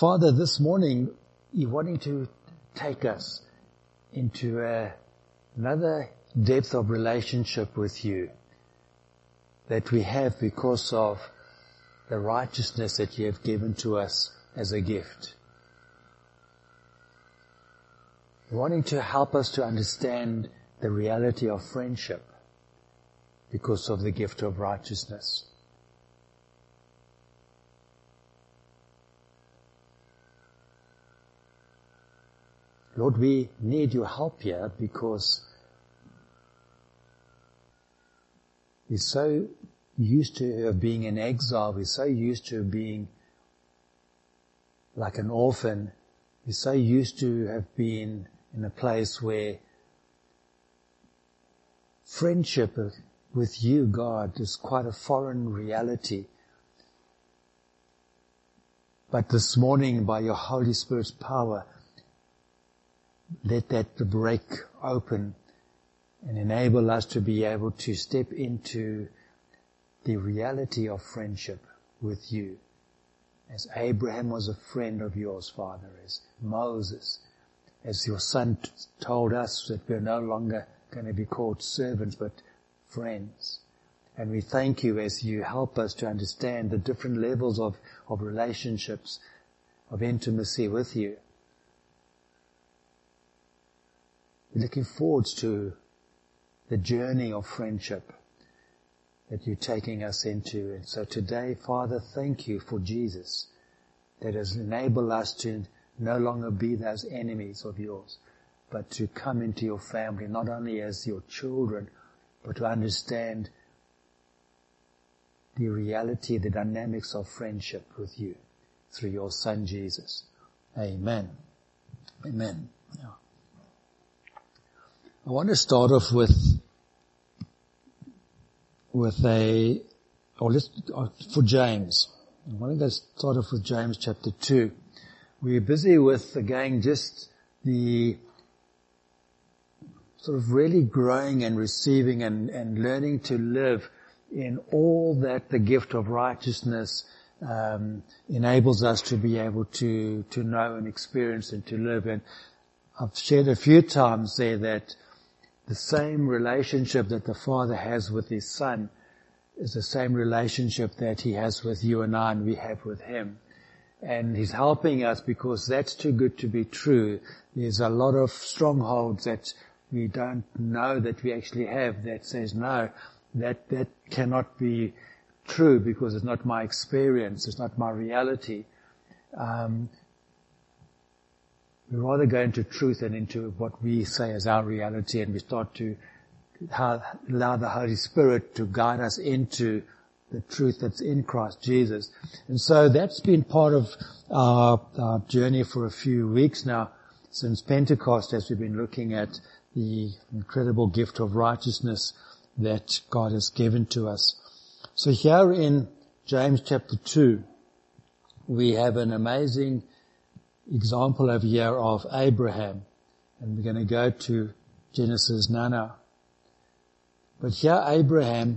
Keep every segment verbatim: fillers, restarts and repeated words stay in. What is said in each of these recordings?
Father, this morning, you're wanting to take us into a, another depth of relationship with you that we have because of the righteousness that you have given to us as a gift. You're wanting to help us to understand the reality of friendship because of the gift of righteousness. Lord, we need your help here because we're so used to being in exile. We're so used to being like an orphan. We're so used to have been in a place where friendship with you, God, is quite a foreign reality. But this morning, by your Holy Spirit's power, let that break open and enable us to be able to step into the reality of friendship with you. As Abraham was a friend of yours, Father, as Moses, as your son t- told us that we're no longer going to be called servants but friends. And we thank you as you help us to understand the different levels of, of relationships, of intimacy with you. We're looking forward to the journey of friendship that you're taking us into. And so today, Father, thank you for Jesus that has enabled us to no longer be those enemies of yours, but to come into your family, not only as your children, but to understand the reality, the dynamics of friendship with you through your Son, Jesus. Amen. Amen. Yeah. I want to start off with, with a, or let's, for James. I want to go start off with James chapter two. We're busy with, again, just the sort of really growing and receiving and, and learning to live in all that the gift of righteousness um, enables us to be able to, to know and experience and to live. And I've shared a few times there that the same relationship that the Father has with His Son is the same relationship that He has with you and I and we have with Him. And He's helping us because that's too good to be true. There's a lot of strongholds that we don't know that we actually have that says, no, that, that cannot be true because it's not my experience, it's not my reality. Um, We rather go into truth and into what we say is our reality, and we start to allow the Holy Spirit to guide us into the truth that's in Christ Jesus. And so that's been part of our, our journey for a few weeks now, since Pentecost, as we've been looking at the incredible gift of righteousness that God has given to us. So here in James chapter two, we have an amazing example over here of Abraham, and we're going to go to Genesis now. But here Abraham,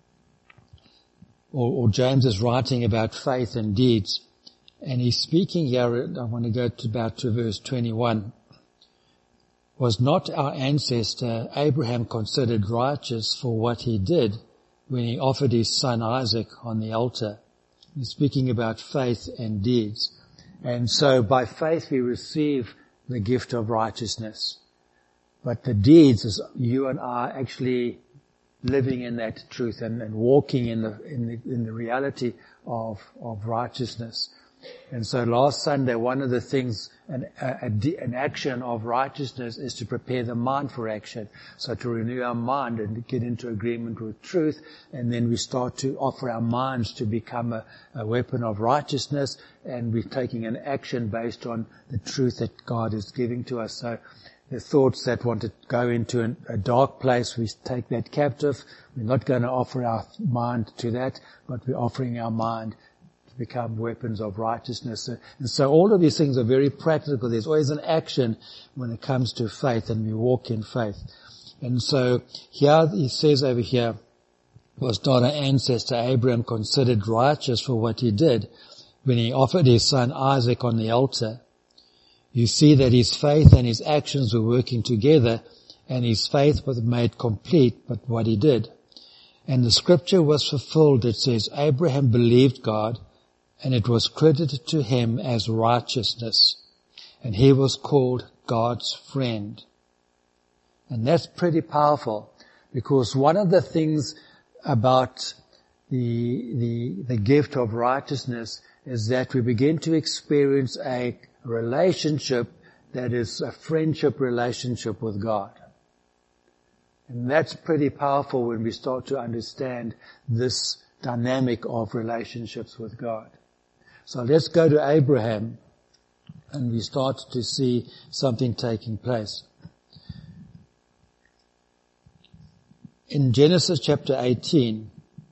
or, or James is writing about faith and deeds, and he's speaking here, I want to go to about to verse twenty-one. Was not our ancestor Abraham considered righteous for what he did when he offered his son Isaac on the altar? He's speaking about faith and deeds. And so by faith we receive the gift of righteousness. But the deeds is you and I actually living in that truth and, and walking in the, in the, in the reality of, of righteousness. And so last Sunday, one of the things, an, a, a, an action of righteousness is to prepare the mind for action. So to renew our mind and get into agreement with truth, and then we start to offer our minds to become a, a weapon of righteousness, and we're taking an action based on the truth that God is giving to us. So the thoughts that want to go into an, a dark place, we take that captive. We're not going to offer our mind to that, but we're offering our mind become weapons of righteousness. And so all of these things are very practical. There's always an action when it comes to faith, and we walk in faith. And so here he says over here, was not our ancestor Abraham considered righteous for what he did when he offered his son Isaac on the altar, you see that his faith and his actions were working together, and his faith was made complete by what he did. And the scripture was fulfilled. It says, Abraham believed God, and it was credited to him as righteousness. And he was called God's friend. And that's pretty powerful, because one of the things about the, the, the gift of righteousness is that we begin to experience a relationship that is a friendship relationship with God. And that's pretty powerful when we start to understand this dynamic of relationships with God. So let's go to Abraham, and we start to see something taking place. In Genesis chapter eighteen,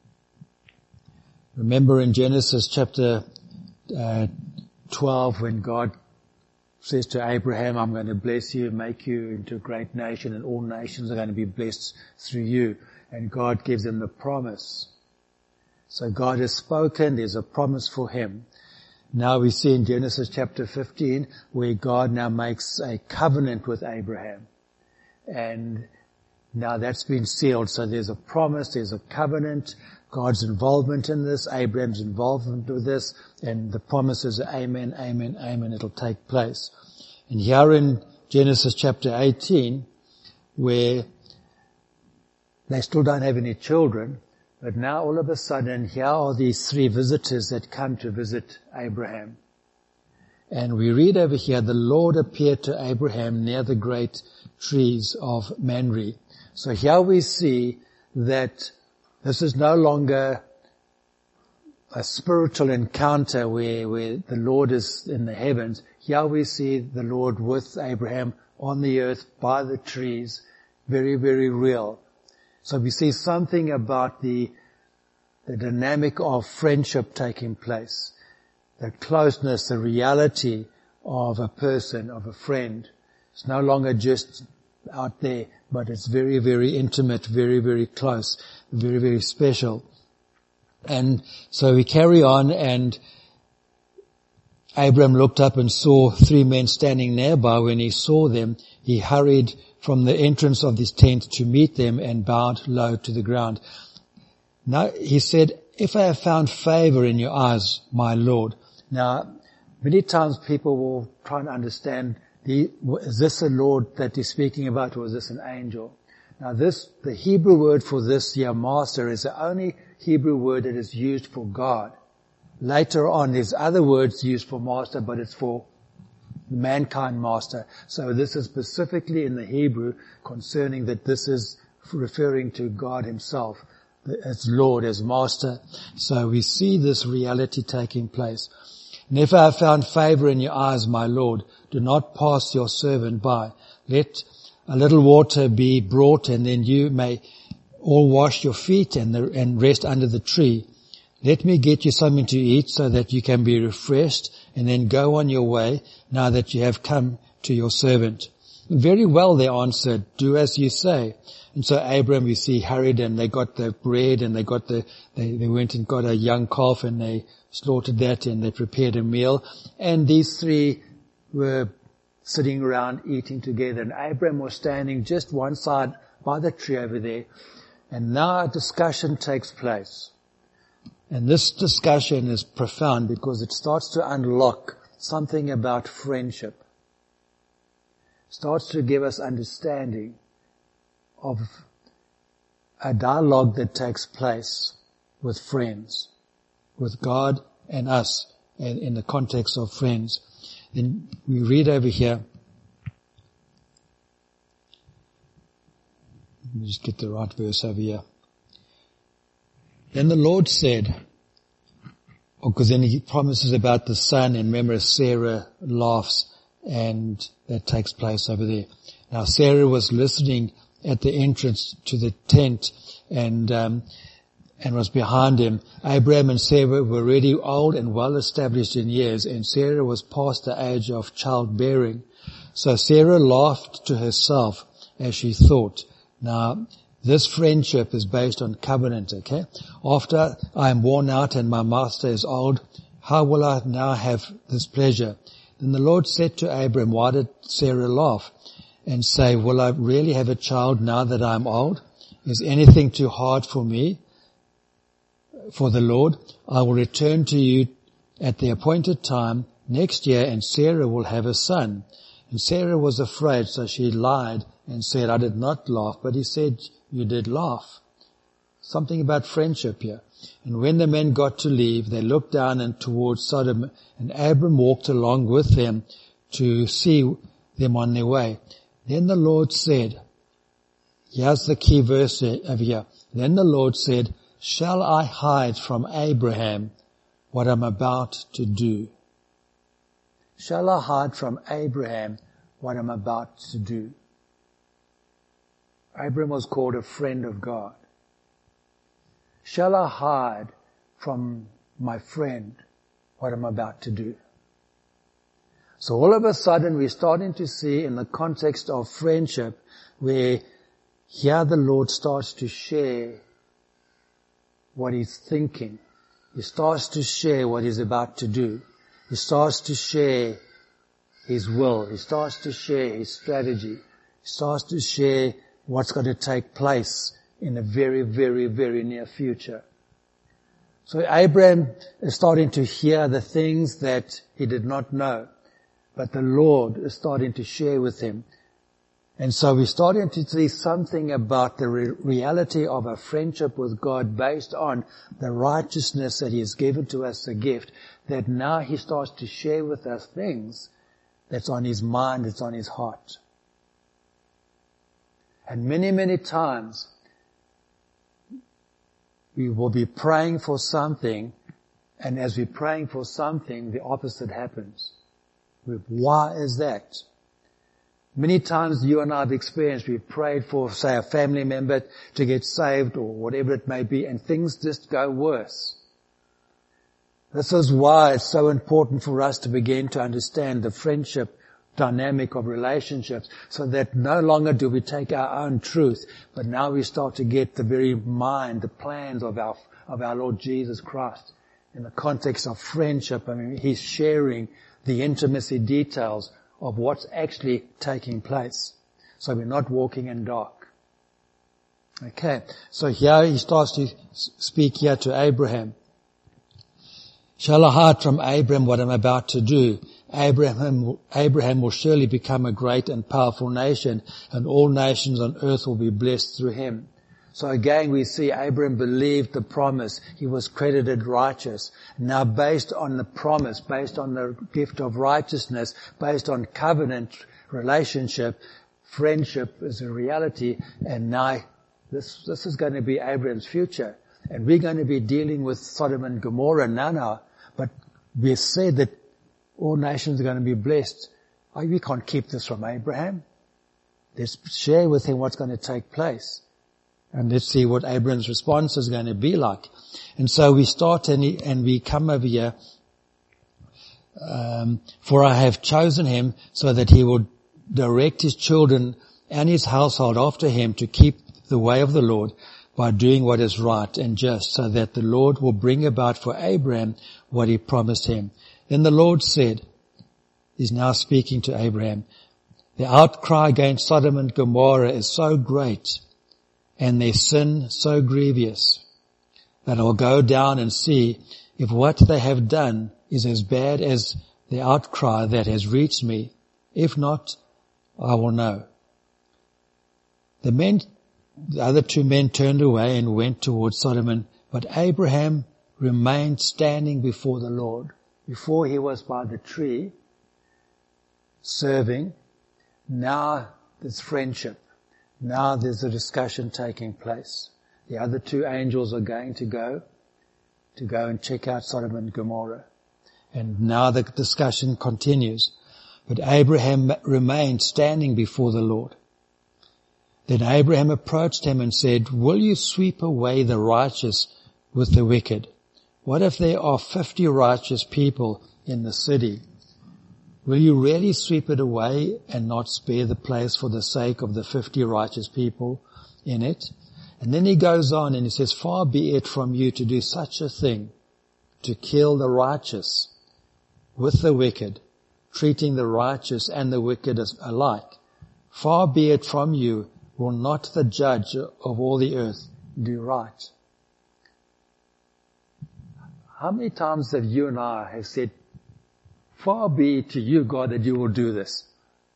remember in Genesis chapter uh, twelve, when God says to Abraham, I'm going to bless you, make you into a great nation, and all nations are going to be blessed through you. And God gives him the promise. So God has spoken, there's a promise for him. Now we see in Genesis chapter fifteen, where God now makes a covenant with Abraham. And now that's been sealed. So there's a promise, there's a covenant, God's involvement in this, Abraham's involvement with this, and the promise is amen, amen, amen, it'll take place. And here in Genesis chapter eighteen, where they still don't have any children, but now all of a sudden here are these three visitors that come to visit Abraham. And we read over here, the Lord appeared to Abraham near the great trees of Mamre. So here we see that this is no longer a spiritual encounter where, where the Lord is in the heavens. Here we see the Lord with Abraham on the earth by the trees, very, very real. So we see something about the, the dynamic of friendship taking place, the closeness, the reality of a person, of a friend. It's no longer just out there, but it's very, very intimate, very, very close, very, very special. And so we carry on, and Abraham looked up and saw three men standing nearby. When he saw them, he hurried from the entrance of his tent to meet them and bowed low to the ground. Now he said, if I have found favor in your eyes, my Lord. Now, many times people will try and understand, the, is this the Lord that he's speaking about, or is this an angel? Now this, the Hebrew word for this here, master, is the only Hebrew word that is used for God. Later on, there's other words used for master, but it's for mankind master. So this is specifically in the Hebrew concerning that this is referring to God himself as Lord, as master. So we see this reality taking place. And if I have found favor in your eyes, my Lord, do not pass your servant by. Let a little water be brought, and then you may all wash your feet and, the, and rest under the tree. Let me get you something to eat so that you can be refreshed, and then go on your way now that you have come to your servant. And very well, they answered, do as you say. And so Abraham, we see, hurried, and they got the bread, and they got the, they, they went and got a young calf, and they slaughtered that, and they prepared a meal. And these three were sitting around eating together, and Abraham was standing just one side by the tree over there. And now a discussion takes place. And this discussion is profound because it starts to unlock something about friendship. It starts to give us understanding of a dialogue that takes place with friends, with God and us, and in the context of friends. Then we read over here. Let me just get the right verse over here. Then the Lord said, because then he promises about the son, and remember Sarah laughs, and that takes place over there. Now Sarah was listening at the entrance to the tent, and um, and was behind him. Abraham and Sarah were already old and well established in years, and Sarah was past the age of childbearing. So Sarah laughed to herself as she thought, now this friendship is based on covenant, okay? After I am worn out and my master is old, how will I now have this pleasure? Then the Lord said to Abram, why did Sarah laugh and say, will I really have a child now that I am old? Is anything too hard for me? For the Lord, I will return to you at the appointed time next year, and Sarah will have a son. And Sarah was afraid, so she lied and said, I did not laugh. But he said, you did laugh. Something about friendship here. And when the men got to leave, they looked down and towards Sodom, and Abram walked along with them to see them on their way. Then the Lord said, here's the key verse over here. Then the Lord said, shall I hide from Abraham what I'm about to do? Shall I hide from Abraham what I'm about to do? Abraham was called a friend of God. Shall I hide from my friend what I'm about to do? So all of a sudden we're starting to see in the context of friendship where here the Lord starts to share what he's thinking. He starts to share what he's about to do. He starts to share his will. He starts to share his strategy. He starts to share what's going to take place in a very, very, very near future. So Abraham is starting to hear the things that he did not know, but the Lord is starting to share with him. And so we're starting to see something about the re- reality of a friendship with God based on the righteousness that he has given to us a gift, that now he starts to share with us things that's on his mind, that's on his heart. And many, many times we will be praying for something, and as we're praying for something, the opposite happens. Why is that? Many times you and I have experienced, we've prayed for, say, a family member to get saved or whatever it may be, and things just go worse. This is why it's so important for us to begin to understand the friendship dynamic of relationships, so that no longer do we take our own truth, but now we start to get the very mind, the plans of our, of our Lord Jesus Christ. In the context of friendship, I mean, he's sharing the intimacy details of what's actually taking place. So we're not walking in dark. Okay, so here he starts to speak here to Abraham. Shall I hide from Abraham what I'm about to do? Abraham, Abraham will surely become a great and powerful nation, and all nations on earth will be blessed through him. So again we see Abraham believed the promise. He was credited righteous. Now based on the promise, based on the gift of righteousness, based on covenant relationship, friendship is a reality, and now this, this is going to be Abraham's future. And we're going to be dealing with Sodom and Gomorrah now, now. But we said that all nations are going to be blessed. Oh, we can't keep this from Abraham. Let's share with him what's going to take place. And let's see what Abraham's response is going to be like. And so we start and, he, and we come over here. Um, for I have chosen him so that he will direct his children and his household after him to keep the way of the Lord by doing what is right and just, so that the Lord will bring about for Abraham what he promised him. Then the Lord said, he's now speaking to Abraham, the outcry against Sodom and Gomorrah is so great, and their sin so grievous, that I'll go down and see if what they have done is as bad as the outcry that has reached me. If not, I will know. The men, the other two men turned away and went towards Sodom, but Abraham remained standing before the Lord. Before he was by the tree, serving. Now there's friendship. Now there's a discussion taking place. The other two angels are going to go, to go and check out Sodom and Gomorrah. And now the discussion continues. But Abraham remained standing before the Lord. Then Abraham approached him and said, will you sweep away the righteous with the wicked? What if there are fifty righteous people in the city? Will you really sweep it away and not spare the place for the sake of the fifty righteous people in it? And then he goes on and he says, far be it from you to do such a thing. to kill the righteous with the wicked, treating the righteous and the wicked as alike. Far be it from you, will not the judge of all the earth do right? How many times have you and I have said, far be it to you, God, that you will do this?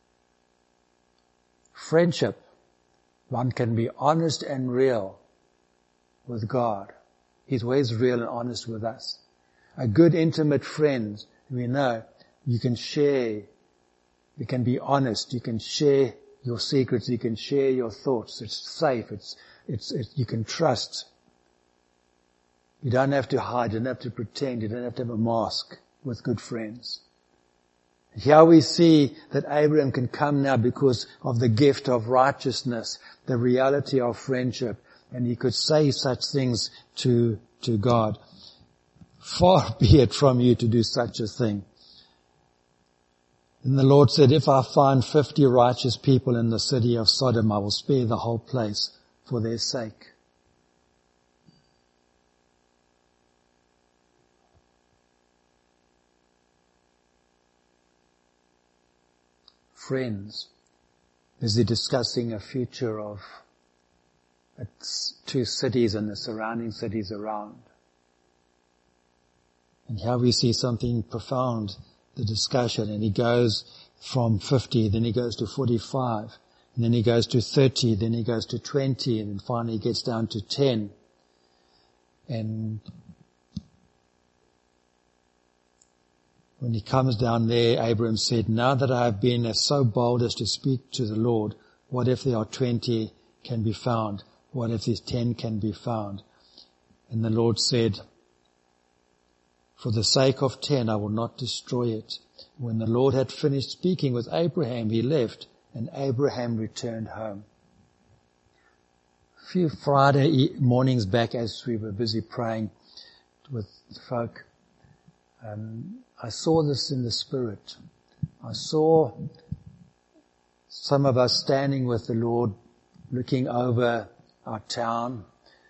Friendship. One can be honest and real with God. He's always real and honest with us. A good intimate friend, we know, you can share, you can be honest, you can share your secrets, you can share your thoughts. It's safe, it's, it's, it's you can trust. You don't have to hide, you don't have to pretend, you don't have to have a mask with good friends. Here we see that Abraham can come now because of the gift of righteousness, the reality of friendship, and he could say such things to, to God. Far be it from you to do such a thing. And the Lord said, if I find fifty righteous people in the city of Sodom, I will spare the whole place for their sake. Friends, busy discussing a future of two cities and the surrounding cities around. And here we see something profound, the discussion, and he goes from fifty, then he goes to forty-five, and then he goes to thirty, then he goes to twenty, and then finally he gets down to ten. And when he comes down there, Abraham said, now that I have been so bold as to speak to the Lord, what if there are twenty can be found? What if these ten can be found? And the Lord said, for the sake of ten, I will not destroy it. When the Lord had finished speaking with Abraham, he left, and Abraham returned home. A few Friday mornings back, as we were busy praying with folk, um, I saw this in the Spirit. I saw some of us standing with the Lord, looking over our town.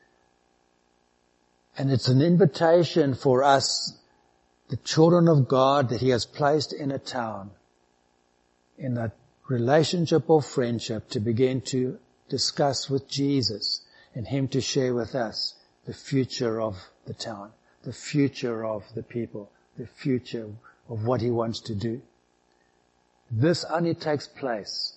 And it's an invitation for us, the children of God that He has placed in a town, in a relationship of friendship, to begin to discuss with Jesus and Him to share with us the future of the town, the future of the people, the future of what He wants to do. This only takes place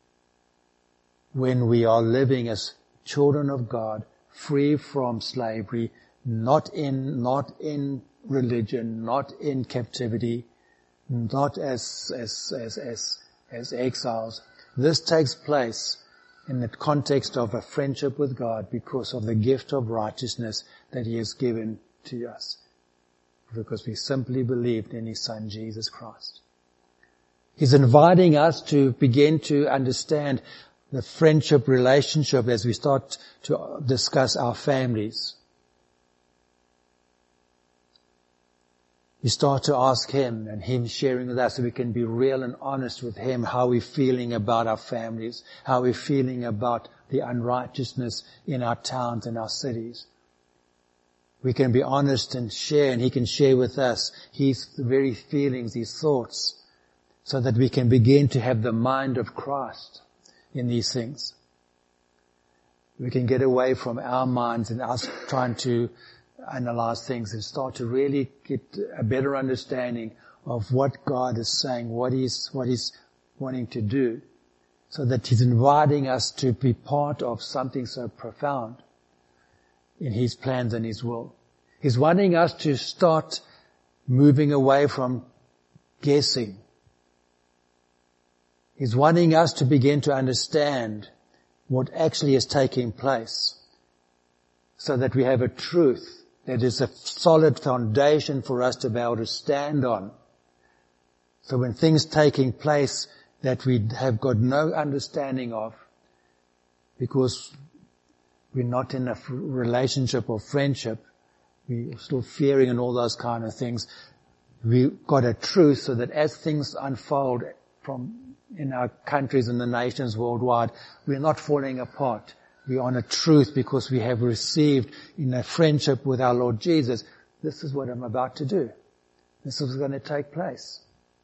when we are living as children of God, free from slavery, not in, not in religion, not in captivity, not as, as, as, as, as exiles. This takes place in the context of a friendship with God because of the gift of righteousness that He has given to us. Because we simply believed in His Son, Jesus Christ. He's inviting us to begin to understand the friendship relationship as we start to discuss our families. We start to ask Him and Him sharing with us so we can be real and honest with Him, how we're feeling about our families, how we're feeling about the unrighteousness in our towns and our cities. We can be honest and share, and He can share with us His very feelings, His thoughts, so that we can begin to have the mind of Christ in these things. We can get away from our minds and us trying to analyze things and start to really get a better understanding of what God is saying, what He's, what He's wanting to do, so that He's inviting us to be part of something so profound in His plans and His will. He's wanting us to start moving away from guessing. He's wanting us to begin to understand what actually is taking place, so that we have a truth that is a solid foundation for us to be able to stand on. So when things taking place that we have got no understanding of, because we're not in a relationship or friendship, we're still fearing and all those kind of things, we've got a truth so that as things unfold from in our countries and the nations worldwide, we're not falling apart. We're on a truth because we have received in a friendship with our Lord Jesus this is what I'm about to do. This is going to take place.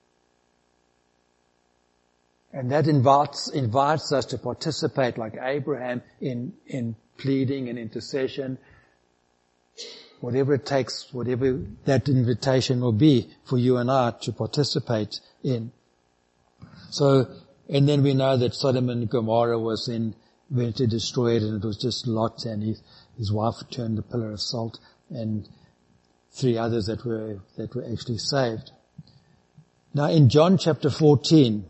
And that invites, invites us to participate like Abraham in, in pleading and intercession, whatever it takes, whatever that invitation will be for you and I to participate in. So, and then we know that Sodom and Gomorrah was then eventually destroyed, and it was just Lot and his, his wife turned the pillar of salt, and three others that were, that were actually saved. Now in John chapter fourteen,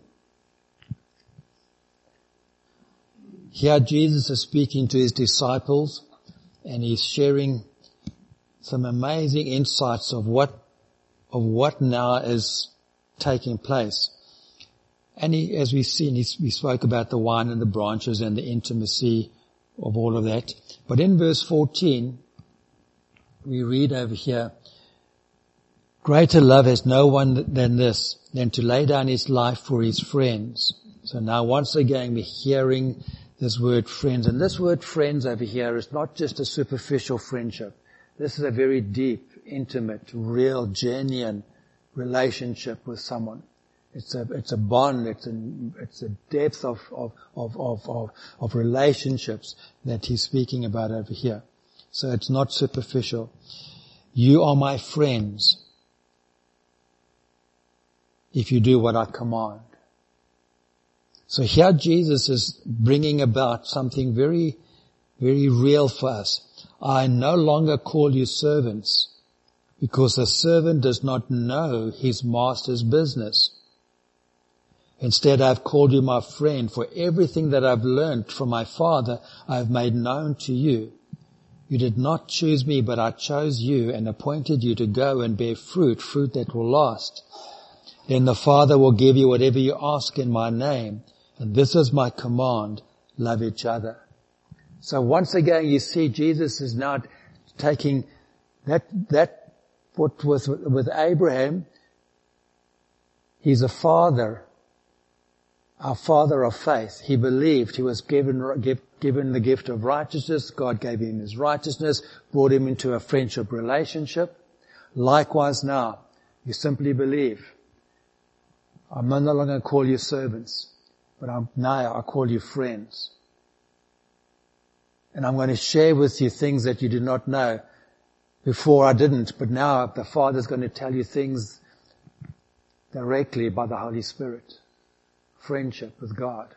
here Jesus is speaking to his disciples, and he's sharing some amazing insights of what, of what now is taking place. And he, as we've seen, he, we spoke about the wine and the branches and the intimacy of all of that. But in verse fourteen, we read over here, greater love has no one than this, than to lay down his life for his friends. So now once again we're hearing this word friends. And this word friends over here is not just a superficial friendship. This is a very deep, intimate, real, genuine relationship with someone. It's a, it's a bond, it's a, it's a depth of, of, of, of, of, of relationships that he's speaking about over here. So it's not superficial. You are my friends if you do what I command. So here Jesus is bringing about something very, very real for us. I no longer call you servants, because a servant does not know his master's business. Instead, I have called you my friend, for everything that I've learned from my Father I have made known to you. You did not choose me, but I chose you and appointed you to go and bear fruit, fruit that will last. Then the Father will give you whatever you ask in my name, and this is my command, love each other. So once again you see Jesus is now taking that, that what was with Abraham, he's a father, our father of faith. He believed, he was given, given the gift of righteousness. God gave him his righteousness, brought him into a friendship relationship. Likewise now, you simply believe. I'm no longer going to call you servants, but I'm, now I call you friends. And I'm going to share with you things that you did not know. Before I didn't, but now the Father's going to tell you things directly by the Holy Spirit. Friendship with God.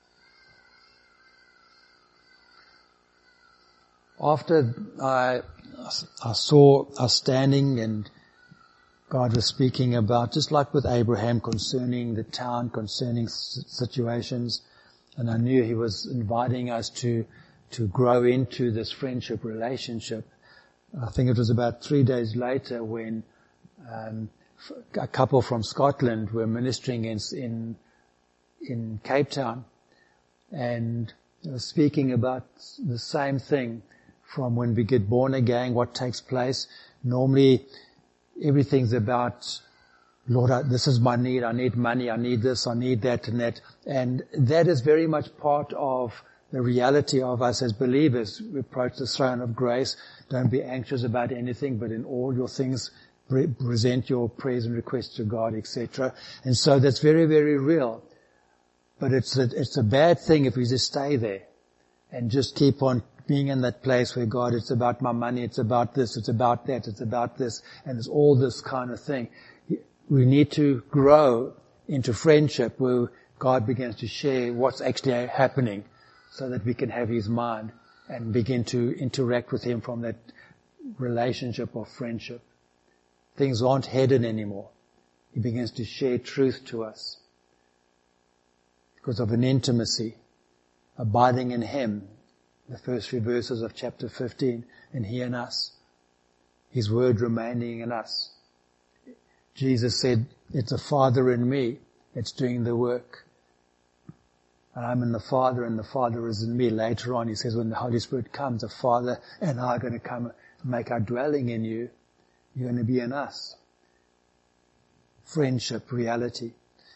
After I, I saw us standing and God was speaking about, just like with Abraham, concerning the town, concerning situations, and I knew he was inviting us to, to grow into this friendship relationship. I think it was about three days later when um, a couple from Scotland were ministering in, in in Cape Town, and they were speaking about the same thing from when we get born again, what takes place. Normally, everything's about, Lord, I, this is my need. I need money. I need this. I need that and that. And that is very much part of the reality of us as believers. We approach the throne of grace. Don't be anxious about anything, but in all your things, present your prayers and requests to God, et cetera. And so that's very, very real. But it's a, it's a bad thing if we just stay there and just keep on being in that place where God, it's about my money, it's about this, it's about that, it's about this, and it's all this kind of thing. We need to grow into friendship where God begins to share what's actually happening so that we can have His mind and begin to interact with Him from that relationship of friendship. Things aren't hidden anymore. He begins to share truth to us because of an intimacy, abiding in Him, the first few verses of chapter fifteen, and He in us, His word remaining in us. Jesus said, it's a Father in me that's doing the work. And I'm in the Father and the Father is in me. Later on He says, when the Holy Spirit comes, the Father and I are going to come and make our dwelling in you. You're going to be in us. Friendship, reality.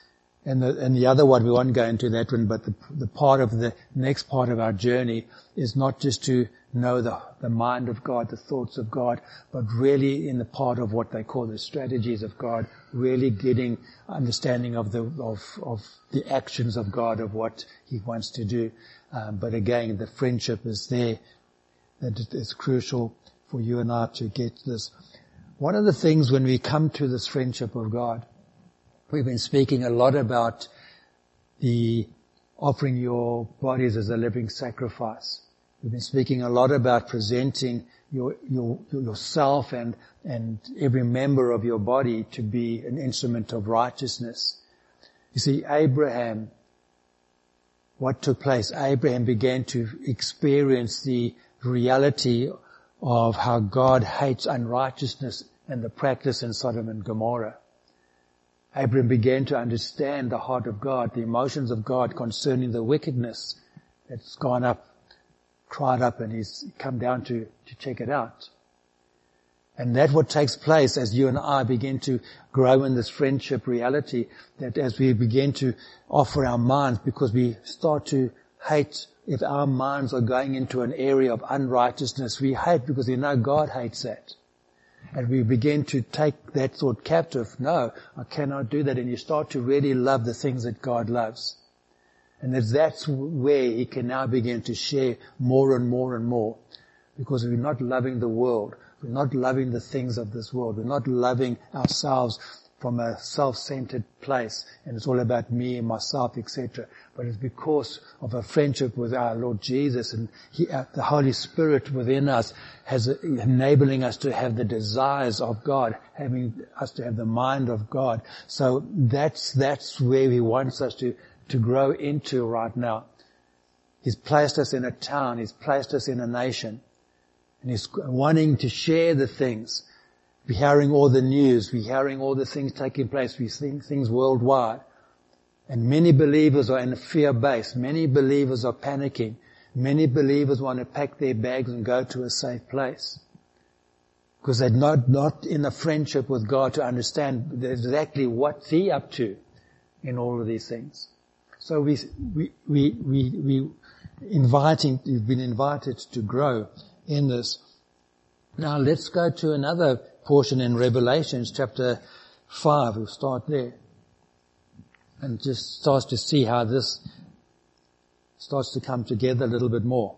And the, and the other one, we won't go into that one, but the, the part of the next part of our journey is not just to know the, the mind of God, the thoughts of God, but really in the part of what they call the strategies of God, really getting understanding of the, of, of the actions of God, of what He wants to do. Um, but again, the friendship is there, that it is crucial for you and I to get this. One of the things when we come to this friendship of God, we've been speaking a lot about the offering your bodies as a living sacrifice. We've been speaking a lot about presenting your, your, yourself and, and every member of your body to be an instrument of righteousness. You see, Abraham, what took place? Abraham began to experience the reality of how God hates unrighteousness and the practice in Sodom and Gomorrah. Abraham began to understand the heart of God, the emotions of God concerning the wickedness that's gone up, cried up, and he's come down to, to check it out. And that's what takes place as you and I begin to grow in this friendship reality, that as we begin to offer our minds, because we start to hate, if our minds are going into an area of unrighteousness, we hate because we know God hates that. And we begin to take that thought captive. No, I cannot do that. And you start to really love the things that God loves. And that's where He can now begin to share more and more and more. Because we're not loving the world. We're not loving the things of this world. We're not loving ourselves from a self-centered place. And it's all about me and myself, et cetera. But it's because of a friendship with our Lord Jesus, and he, uh, the Holy Spirit within us has uh, enabling us to have the desires of God, having us to have the mind of God. So that's, that's where He wants us to, to grow into right now. He's placed us in a town. He's placed us in a nation. And He's wanting to share the things. We're hearing all the news. We're hearing all the things taking place. We're seeing things worldwide. And many believers are in a fear base. Many believers are panicking. Many believers want to pack their bags and go to a safe place. Because they're not, not in a friendship with God to understand exactly what's He up to in all of these things. So we, we, we, we, we inviting, we've been invited to grow in this. Now let's go to another portion in Revelations chapter five. We'll start there. And just starts to see how this starts to come together a little bit more.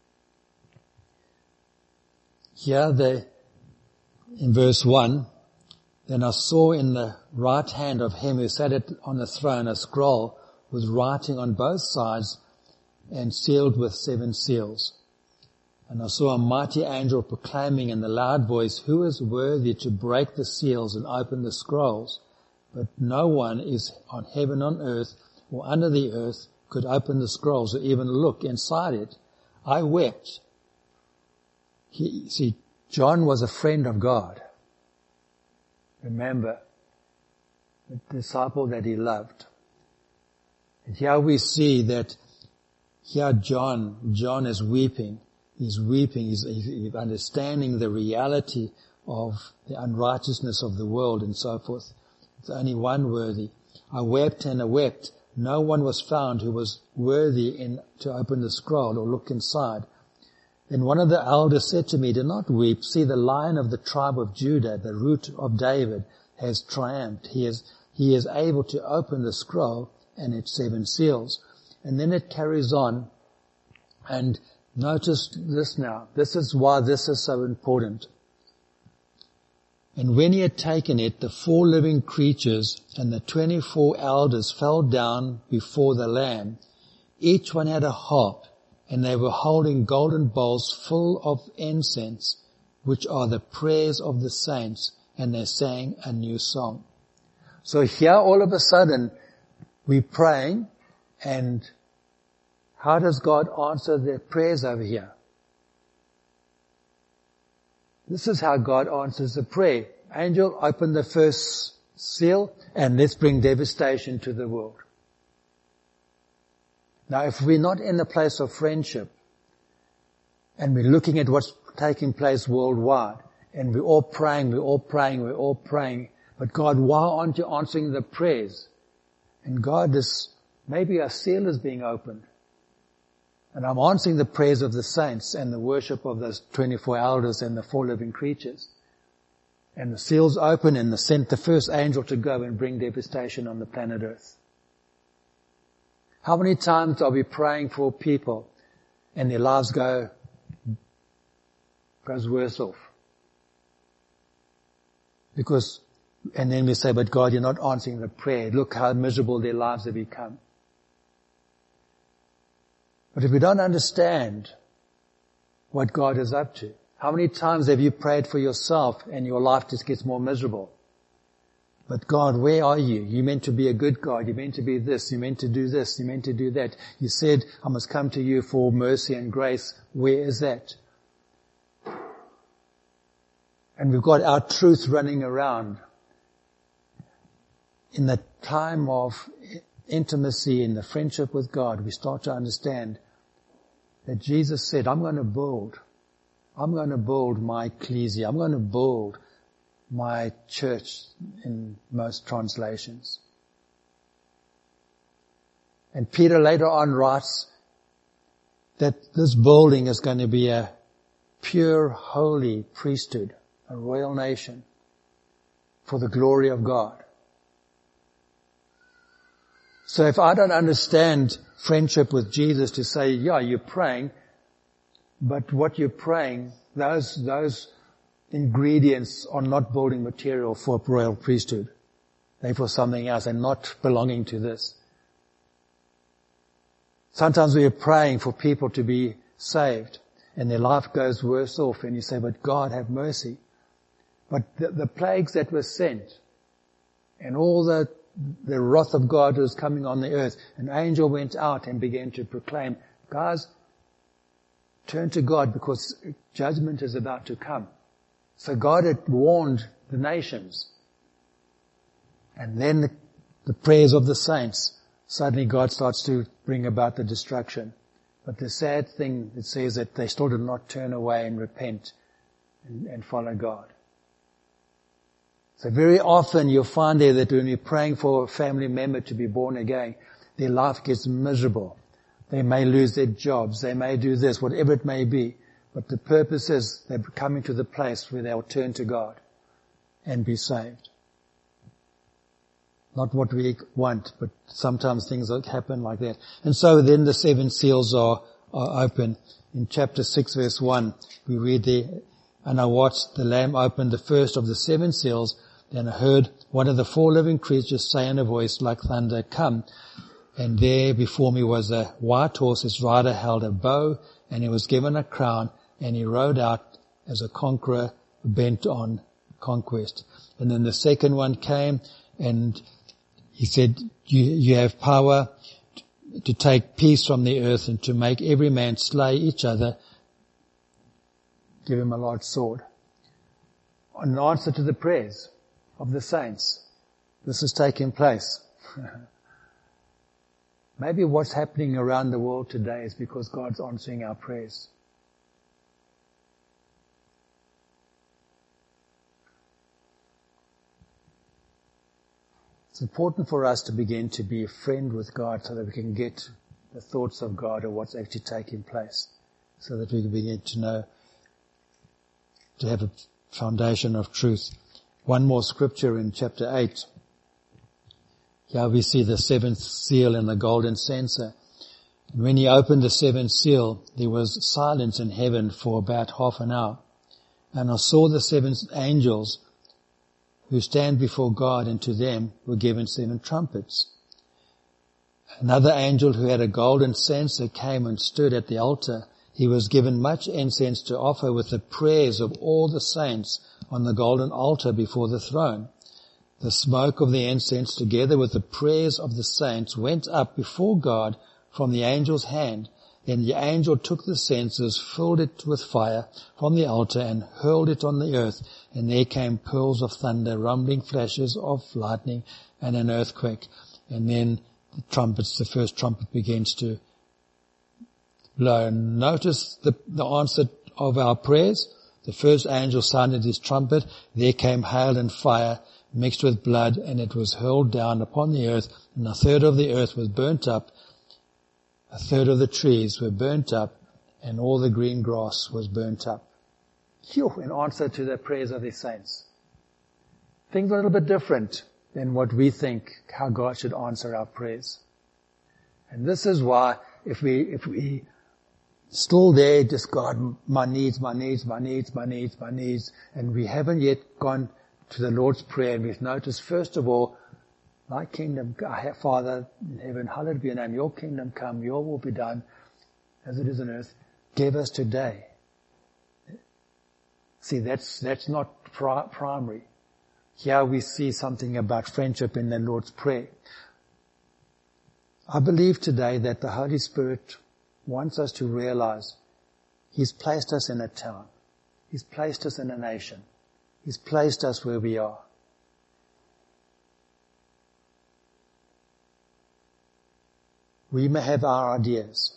Here the, in verse one, then I saw in the right hand of Him who sat on the throne a scroll with writing on both sides and sealed with seven seals. And I saw a mighty angel proclaiming in a loud voice, "Who is worthy to break the seals and open the scrolls?" But no one is on heaven, on earth, or under the earth could open the scrolls or even look inside it. I wept. He, see, John was a friend of God. Remember, the disciple that he loved. And here we see that here John, John is weeping. He's weeping. He's, he's understanding the reality of the unrighteousness of the world and so forth. It's only one worthy. I wept and I wept. No one was found who was worthy in, to open the scroll or look inside. Then one of the elders said to me, "Do not weep. See, the Lion of the tribe of Judah, the Root of David, has triumphed. He is, he is able to open the scroll and its seven seals." And then it carries on. And notice this now. This is why this is so important. And when he had taken it, the four living creatures and the twenty-four elders fell down before the Lamb. Each one had a harp, and they were holding golden bowls full of incense, which are the prayers of the saints, and they sang a new song. So here all of a sudden we're praying, and how does God answer their prayers over here? This is how God answers the prayer. Angel, open the first seal and let's bring devastation to the world. Now if we're not in a place of friendship and we're looking at what's taking place worldwide and we're all praying, we're all praying, we're all praying, but God, why aren't you answering the prayers? And God is, maybe a seal is being opened. And I'm answering the prayers of the saints and the worship of those twenty-four elders and the four living creatures. And the seal's open and they sent the first angel to go and bring devastation on the planet Earth. How many times are we praying for people and their lives go, goes worse off? Because, and then we say, but God, you're not answering the prayer. Look how miserable their lives have become. But if we don't understand what God is up to, how many times have you prayed for yourself and your life just gets more miserable? But God, where are you? You meant to be a good God. You meant to be this. You meant to do this. You meant to do that. You said, I must come to you for mercy and grace. Where is that? And we've got our truth running around. In the time of intimacy, in the friendship with God, we start to understand that Jesus said, I'm going to build. I'm going to build my ecclesia. I'm going to build my church in most translations. And Peter later on writes that this building is going to be a pure, holy priesthood, a royal nation for the glory of God. So if I don't understand friendship with Jesus to say, yeah, you're praying, but what you're praying, those, those ingredients are not building material for a royal priesthood. They're for something else and not belonging to this. Sometimes we are praying for people to be saved and their life goes worse off and you say, but God have mercy. But the, the plagues that were sent and all the, the wrath of God was coming on the earth, an angel went out and began to proclaim, guys, turn to God because judgment is about to come. So God had warned the nations. And then the, the prayers of the saints, suddenly God starts to bring about the destruction. But the sad thing, it says that they still did not turn away and repent and, and follow God. So very often you'll find there that when you're praying for a family member to be born again, their life gets miserable. They may lose their jobs, they may do this, whatever it may be. But the purpose is they're coming to the place where they'll turn to God and be saved. Not what we want, but sometimes things happen like that. And so then the seven seals are, are open. In chapter six verse one, we read there, and I watched the Lamb open the first of the seven seals. Then I heard one of the four living creatures say in a voice like thunder, come. And there before me was a white horse. His rider held a bow, and he was given a crown, and he rode out as a conqueror bent on conquest. And then the second one came, and he said, you, you have power to take peace from the earth and to make every man slay each other. Give him a large sword. An answer to the prayers of the saints. This is taking place. Maybe what's happening around the world today is because God's answering our prayers. It's important for us to begin to be a friend with God so that we can get the thoughts of God or what's actually taking place, so that we can begin to know, to have a foundation of truth. One more scripture in chapter eight. Here we see the seventh seal and the golden censer. And when he opened the seventh seal, there was silence in heaven for about half an hour. And I saw the seven angels who stand before God, and to them were given seven trumpets. Another angel who had a golden censer came and stood at the altar. He was given much incense to offer with the prayers of all the saints on the golden altar before the throne. The smoke of the incense together with the prayers of the saints went up before God from the angel's hand. Then the angel took the censers, filled it with fire from the altar, and hurled it on the earth. And there came peals of thunder, rumbling flashes of lightning, and an earthquake. And then the trumpets, the first trumpet begins to blow. And notice the, the answer of our prayers. The first angel sounded his trumpet. There came hail and fire mixed with blood, and it was hurled down upon the earth, and a third of the earth was burnt up, a third of the trees were burnt up, and all the green grass was burnt up. Phew, in answer to the prayers of the saints. Things are a little bit different than what we think how God should answer our prayers. And this is why if we, if we still there, just God, my needs, my needs, my needs, my needs, my needs, and we haven't yet gone to the Lord's Prayer, and we've noticed, first of all, thy kingdom, Father in heaven, hallowed be your name, your kingdom come, your will be done, as it is on earth, give us today. See, that's, that's not pri- primary. Here we see something about friendship in the Lord's Prayer. I believe today that the Holy Spirit wants us to realize He's placed us in a town. He's placed us in a nation. He's placed us where we are. We may have our ideas.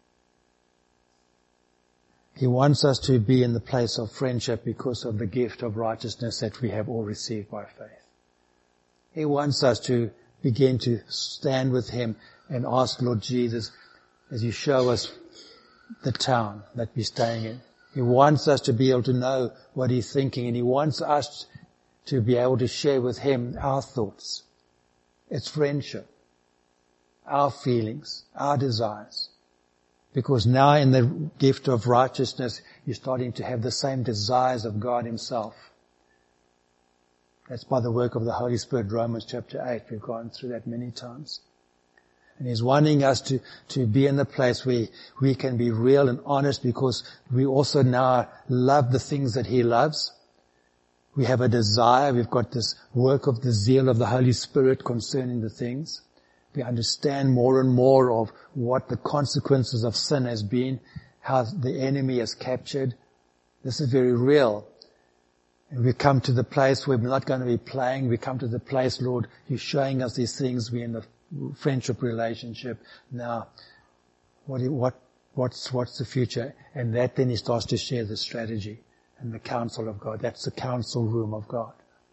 He wants us to be in the place of friendship because of the gift of righteousness that we have all received by faith. He wants us to begin to stand with Him and ask Lord Jesus, as you show us the town that we're staying in. He wants us to be able to know what He's thinking, and He wants us to be able to share with Him our thoughts. It's friendship, our feelings, our desires. Because now in the gift of righteousness, you're starting to have the same desires of God Himself. That's by the work of the Holy Spirit, Romans chapter eight. We've gone through that many times. And He's wanting us to, to be in the place where we can be real and honest, because we also now love the things that He loves. We have a desire. We've got this work of the zeal of the Holy Spirit concerning the things. We understand more and more of what the consequences of sin has been, how the enemy has captured. This is very real. And we come to the place where we're not going to be playing. We come to the place, Lord, You're showing us these things. We're in the friendship relationship. Now, what, what, what's, what's the future? And that then He starts to share the strategy and the counsel of God. That's the counsel room of God.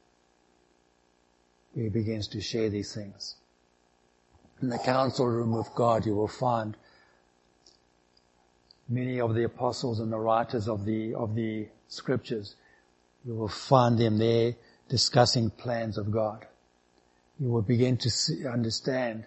He begins to share these things. In the council room of God, you will find many of the apostles and the writers of the, of the scriptures. You will find them there discussing plans of God. You will begin to see, understand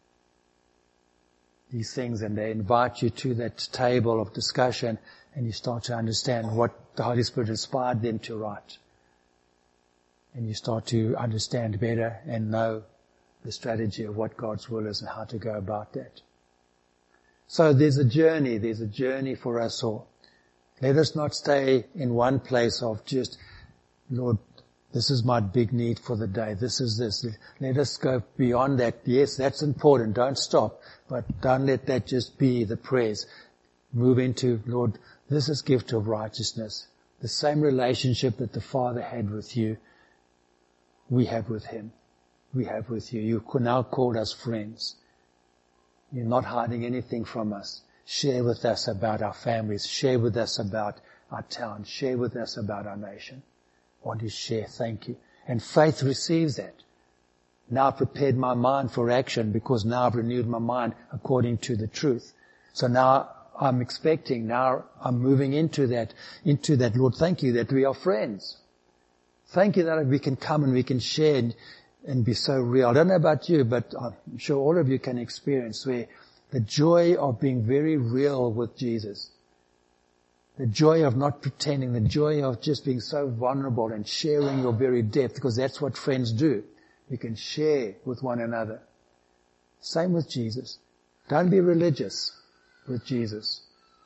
these things, and they invite you to that table of discussion, and you start to understand what the Holy Spirit inspired them to write. And you start to understand better and know the strategy of what God's will is and how to go about that. So there's a journey, there's a journey for us all. Let us not stay in one place of just, Lord, this is my big need for the day. This is this. Let us go beyond that. Yes, that's important. Don't stop. But don't let that just be the prayers. Move into, Lord, this is gift of righteousness. The same relationship that the Father had with you, we have with Him. We have with you. You now called us friends. You're not hiding anything from us. Share with us about our families. Share with us about our town. Share with us about our nation. Want to share. Thank you. And faith receives that. Now I've prepared my mind for action, because now I've renewed my mind according to the truth. So now I'm expecting, now I'm moving into that, into that, Lord, thank you that we are friends. Thank you that we can come and we can share and, and be so real. I don't know about you, but I'm sure all of you can experience where the joy of being very real with Jesus, the joy of not pretending, the joy of just being so vulnerable and sharing your very depth, because that's what friends do. You can share with one another. Same with Jesus. Don't be religious with Jesus.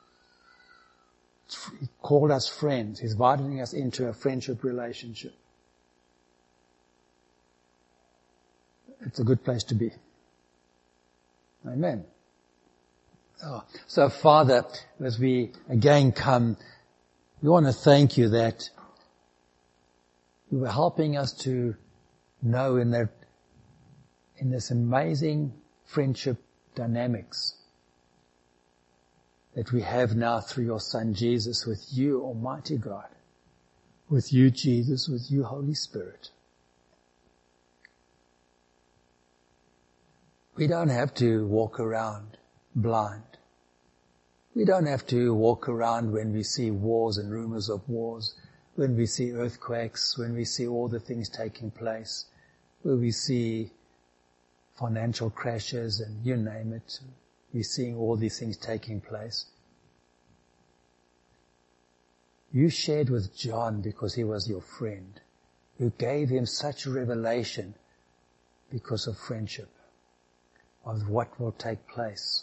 He called us friends. He's inviting us into a friendship relationship. It's a good place to be. Amen. Oh, so Father, as we again come, we want to thank you that you were helping us to know in that, in this amazing friendship dynamics that we have now through your Son Jesus, with you, Almighty God, with you, Jesus, with you, Holy Spirit. We don't have to walk around blind. We don't have to walk around when we see wars and rumors of wars, when we see earthquakes, when we see all the things taking place, when we see financial crashes and you name it. We're seeing all these things taking place. You shared with John because he was your friend. You gave him such a revelation because of friendship, of what will take place.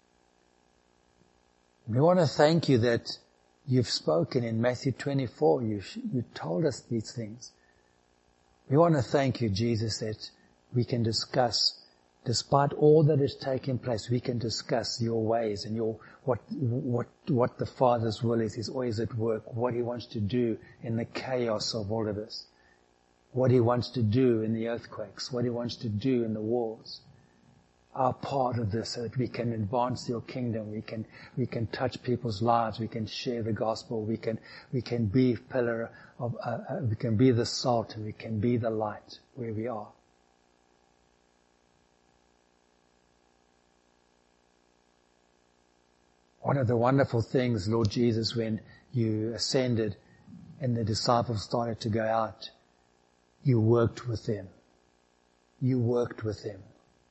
We want to thank you that you've spoken in Matthew twenty-four. You, you told us these things. We want to thank you, Jesus, that we can discuss, despite all that is taking place, we can discuss your ways and your what what what the Father's will is. He's always at work, what he wants to do in the chaos of all of this, what he wants to do in the earthquakes, what he wants to do in the wars. Our part of this so that we can advance your kingdom, we can we can touch people's lives, we can share the gospel, we can we can be pillar of uh, uh, we can be the salt, and we can be the light where we are. One of the wonderful things, Lord Jesus, when you ascended and the disciples started to go out, you worked with them. You worked with them.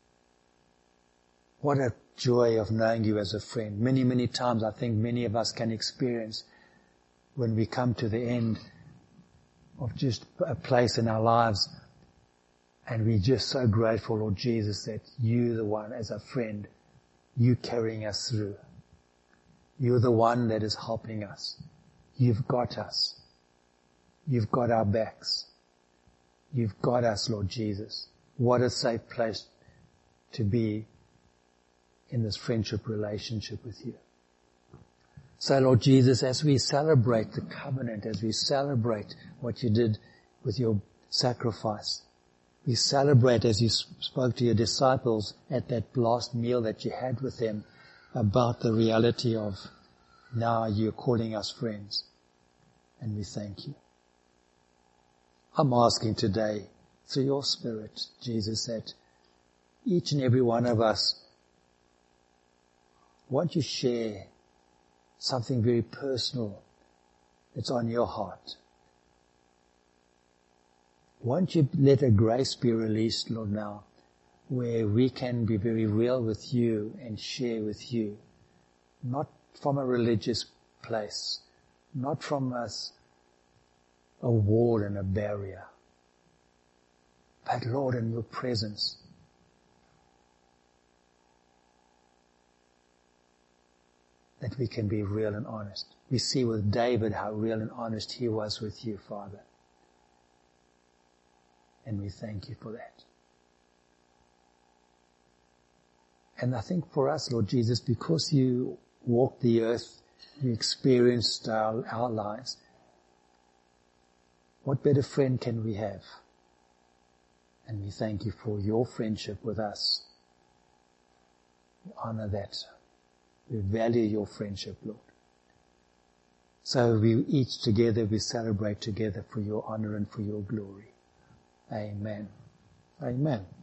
What a joy of knowing you as a friend. Many, many times I think many of us can experience when we come to the end of just a place in our lives, and we're just so grateful, Lord Jesus, that you, the one as a friend, you carrying us through. You're the one that is helping us. You've got us. You've got our backs. You've got us, Lord Jesus. What a safe place to be in this friendship relationship with you. So, Lord Jesus, as we celebrate the covenant, as we celebrate what you did with your sacrifice, we celebrate as you spoke to your disciples at that last meal that you had with them about the reality of now you're calling us friends, and we thank you. I'm asking today, through your Spirit, Jesus, that each and every one of us, won't you share something very personal that's on your heart? Won't you let a grace be released, Lord, now, where we can be very real with you and share with you, not from a religious place, not from us a wall and a barrier, but Lord, in your presence, that we can be real and honest. We see with David how real and honest he was with you, Father. And we thank you for that. And I think for us, Lord Jesus, because you walked the earth, you experienced our, our lives, what better friend can we have? And we thank you for your friendship with us. We honor that. We value your friendship, Lord. So we each together, we celebrate together for your honor and for your glory. Amen. Amen.